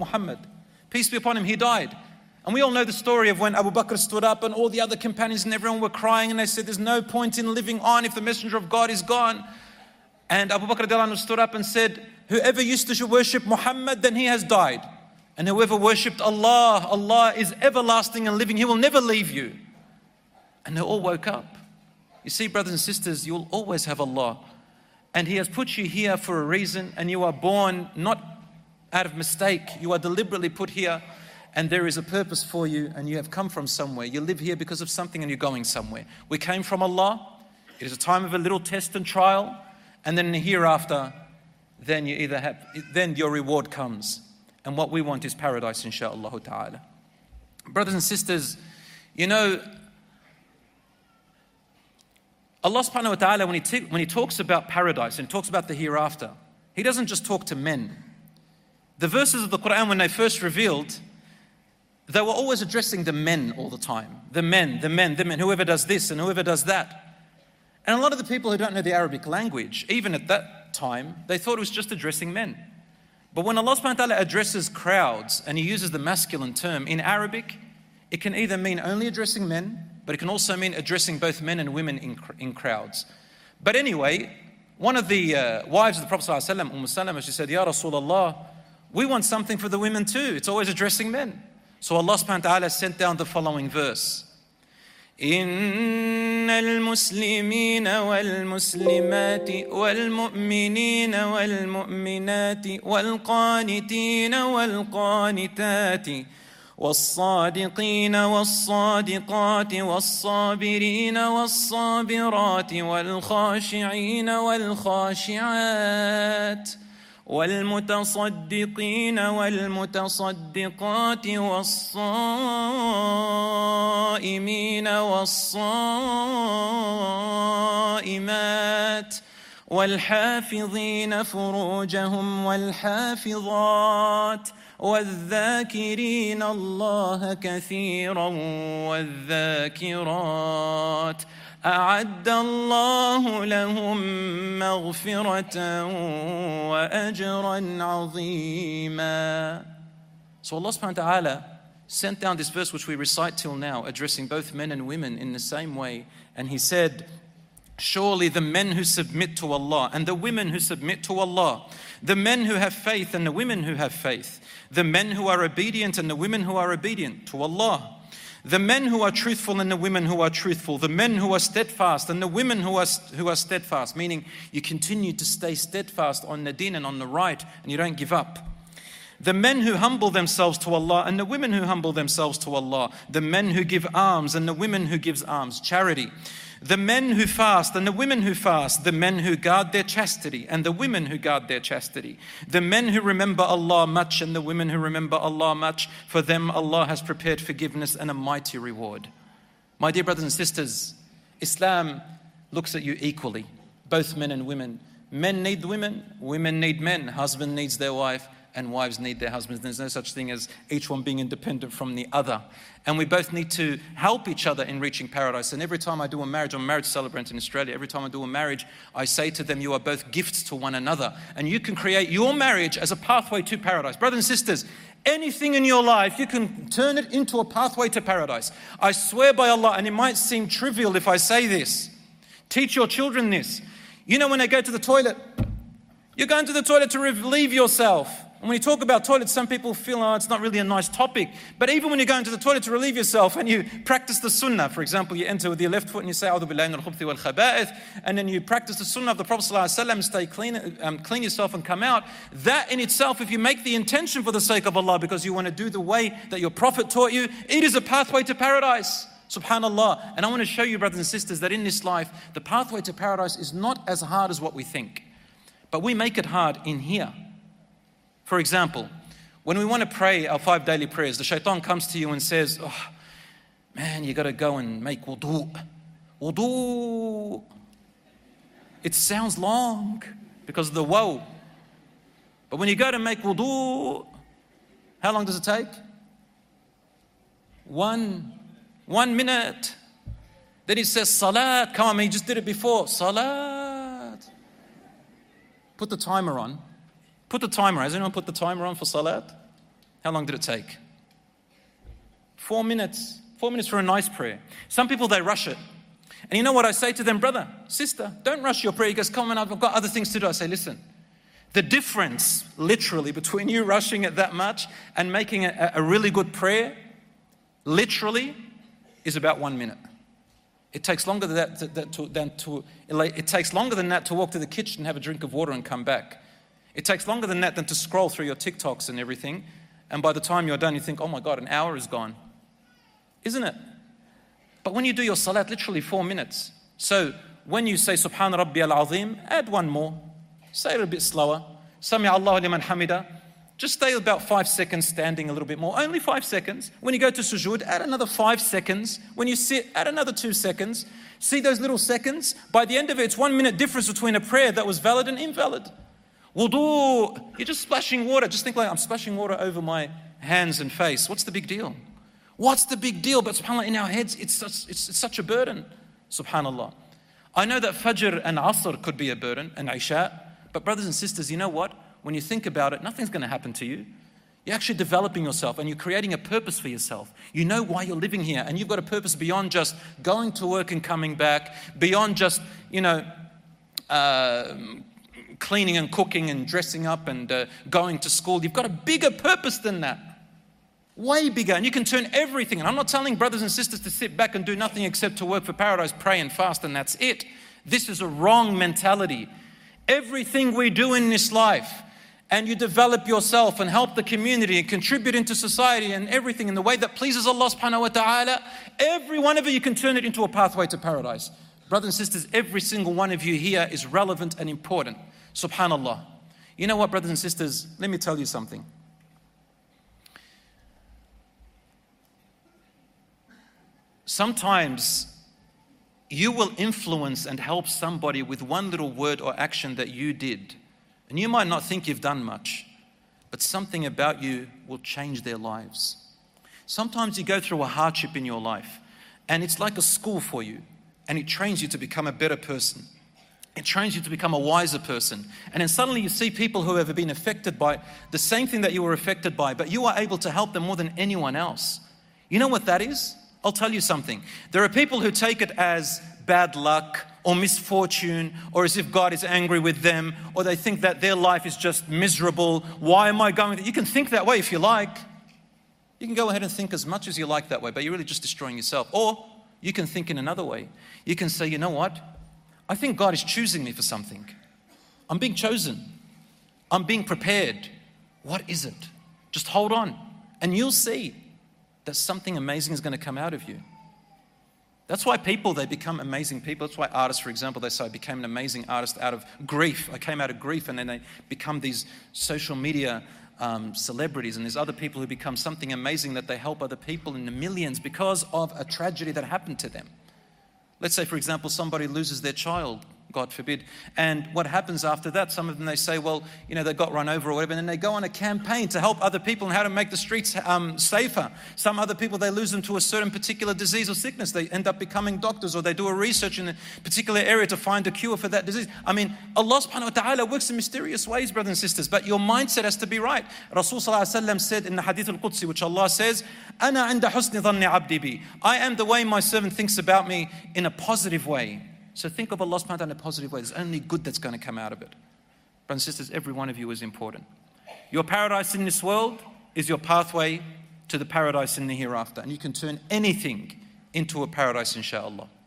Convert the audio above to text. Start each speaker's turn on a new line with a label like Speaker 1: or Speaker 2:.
Speaker 1: Muhammad, peace be upon him, he died. And we all know the story of when Abu Bakr stood up and all the other companions and everyone were crying and they said, there's no point in living on if the messenger of God is gone. And Abu Bakr radiallahu anhu stood up and said, whoever used to worship Muhammad, then he has died. And whoever worshipped Allah, Allah is everlasting and living. He will never leave you. And they all woke up. You see, brothers and sisters, you'll always have Allah. And He has put you here for a reason. And you are born not out of mistake. You are deliberately put here. And there is a purpose for you. And you have come from somewhere. You live here because of something and you're going somewhere. We came from Allah. It is a time of a little test and trial. And then in the hereafter, then your reward comes. And what we want is paradise, insha'Allah ta'ala. Brothers and sisters, you know, Allah subhanahu wa ta'ala, when He talks about paradise and He talks about the hereafter, He doesn't just talk to men. The verses of the Quran, when they first revealed, they were always addressing the men all the time. The men, whoever does this and whoever does that. And a lot of the people who don't know the Arabic language, even at that time, they thought it was just addressing men. But when Allah subhanahu wa ta'ala addresses crowds and He uses the masculine term in Arabic, it can either mean only addressing men, but it can also mean addressing both men and women in crowds. But anyway, one of the wives of the Prophet ﷺ, Salama, she said, Ya Rasulullah, we want something for the women too. It's always addressing men. So Allah subhanahu wa ta'ala sent down the following verse. إن المسلمين والمسلمات والمؤمنين والمؤمنات والقانتين والقانتات والصادقين والصادقات والصابرين والصابرات والخاشعين والخاشعات والمتصدقين والمتصدقات والصائمين والصائمات والحافظين فروجهم والحافظات والذاكرين الله كثيرا والذاكرات أعد الله لهم مغفرة وأجرا عظيما. So Allah subhanahu wa ta'ala sent down this verse which we recite till now, addressing both men and women in the same way. And He said, surely the men who submit to Allah and the women who submit to Allah, the men who have faith and the women who have faith, the men who are obedient and the women who are obedient to Allah, the men who are truthful and the women who are truthful, the men who are steadfast and the women who are steadfast, meaning you continue to stay steadfast on the deen and on the right and you don't give up. The men who humble themselves to Allah and the women who humble themselves to Allah, the men who give alms and the women who gives alms, charity. The men who fast and the women who fast, the men who guard their chastity and the women who guard their chastity, the men who remember Allah much and the women who remember Allah much, for them Allah has prepared forgiveness and a mighty reward. My dear brothers and sisters, Islam looks at you equally, both men and women. Men need women, women need men, husband needs their wife, and wives need their husbands. There's no such thing as each one being independent from the other. And we both need to help each other in reaching paradise. And every time I do a marriage, I'm a marriage celebrant in Australia. Every time I do a marriage, I say to them, you are both gifts to one another. And you can create your marriage as a pathway to paradise. Brothers and sisters, anything in your life, you can turn it into a pathway to paradise. I swear by Allah, and it might seem trivial if I say this, teach your children this. You know when they go to the toilet, you're going to the toilet to relieve yourself. And when you talk about toilets, some people feel, oh, it's not really a nice topic. But even when you go into the toilet to relieve yourself and you practice the sunnah, for example, you enter with your left foot and you say, A'udhu billahi minal khubthi wal khaba'ith, and then you practice the sunnah of the Prophet ﷺ, stay clean yourself and come out. That in itself, if you make the intention for the sake of Allah, because you want to do the way that your Prophet taught you, it is a pathway to paradise. Subhanallah. And I want to show you, brothers and sisters, that in this life, the pathway to paradise is not as hard as what we think. But we make it hard in here. For example, when we want to pray our 5 daily prayers, the shaitan comes to you and says, oh, man, you got to go and make wudu. Wudu. It sounds long because of the woe. But when you go to make wudu, how long does it take? 1 minute. Then he says, salat. Come on, he just did it before. Salat. Put the timer on. Put the timer. Has anyone put the timer on for salat? How long did it take? 4 minutes. 4 minutes for a nice prayer. Some people, they rush it. And you know what I say to them? Brother, sister, don't rush your prayer. He goes, come on, I've got other things to do. I say, listen, the difference literally between you rushing it that much and making a really good prayer, literally, is about 1 minute. It takes longer than it takes longer than that to walk to the kitchen, have a drink of water and come back. It takes longer than that than to scroll through your TikToks and everything. And by the time you're done, you think, oh my God, an hour is gone. Isn't it? But when you do your salat, literally 4 minutes. So when you say Subhan Rabbi al-Azim, add one more. Say it a bit slower. Sami Allahu liman hamida. Just stay about 5 seconds standing a little bit more. Only 5 seconds. When you go to sujood, add another 5 seconds. When you sit, add another 2 seconds. See those little seconds? By the end of it, it's 1 minute difference between a prayer that was valid and invalid. Wudu, you're just splashing water. Just think like, I'm splashing water over my hands and face. What's the big deal? What's the big deal? But subhanAllah, in our heads, it's such a burden. Subhanallah. I know that Fajr and Asr could be a burden, and Isha. But brothers and sisters, you know what? When you think about it, nothing's going to happen to you. You're actually developing yourself and you're creating a purpose for yourself. You know why you're living here, and you've got a purpose beyond just going to work and coming back, beyond just, cleaning and cooking and dressing up and going to school. You've got a bigger purpose than that. Way bigger. And you can turn everything. And I'm not telling brothers and sisters to sit back and do nothing except to work for paradise, pray and fast, and that's it. This is a wrong mentality. Everything we do in this life, and you develop yourself and help the community and contribute into society and everything in the way that pleases Allah subhanahu wa ta'ala, every one of you can turn it into a pathway to paradise. Brothers and sisters, every single one of you here is relevant and important. Subhanallah. You know what, brothers and sisters? Let me tell you something. Sometimes you will influence and help somebody with one little word or action that you did. And you might not think you've done much, but something about you will change their lives. Sometimes you go through a hardship in your life, and it's like a school for you, and it trains you to become a better person. It trains you to become a wiser person. And then suddenly you see people who have been affected by the same thing that you were affected by, but you are able to help them more than anyone else. You know what that is? I'll tell you something. There are people who take it as bad luck or misfortune, or as if God is angry with them, or they think that their life is just miserable. Why am I going there? You can think that way if you like. You can go ahead and think as much as you like that way, but you're really just destroying yourself. Or you can think in another way. You can say, you know what? I think God is choosing me for something. I'm being chosen. I'm being prepared. What is it? Just hold on, and you'll see that something amazing is going to come out of you. That's why people, they become amazing people. That's why artists, for example, they say, I became an amazing artist out of grief. I came out of grief, and then they become these social media celebrities. And there's other people who become something amazing that they help other people in the millions because of a tragedy that happened to them. Let's say, for example, somebody loses their child, God forbid. And what happens after that, some of them, they say, well, they got run over or whatever. And then they go on a campaign to help other people and how to make the streets safer. Some other people, they lose them to a certain particular disease or sickness. They end up becoming doctors, or they do a research in a particular area to find a cure for that disease. I mean, Allah subhanahu wa ta'ala works in mysterious ways, brothers and sisters. But your mindset has to be right. Rasul sallallahu alaihi wasallam said in the Hadith al-Qudsi, which Allah says, Ana inda husni dhanni abdi bi. I am the way my servant thinks about me in a positive way. So think of Allah subhanahu wa ta'ala in a positive way. There's only good that's going to come out of it. Brothers and sisters, every one of you is important. Your paradise in this world is your pathway to the paradise in the hereafter. And you can turn anything into a paradise, inshallah.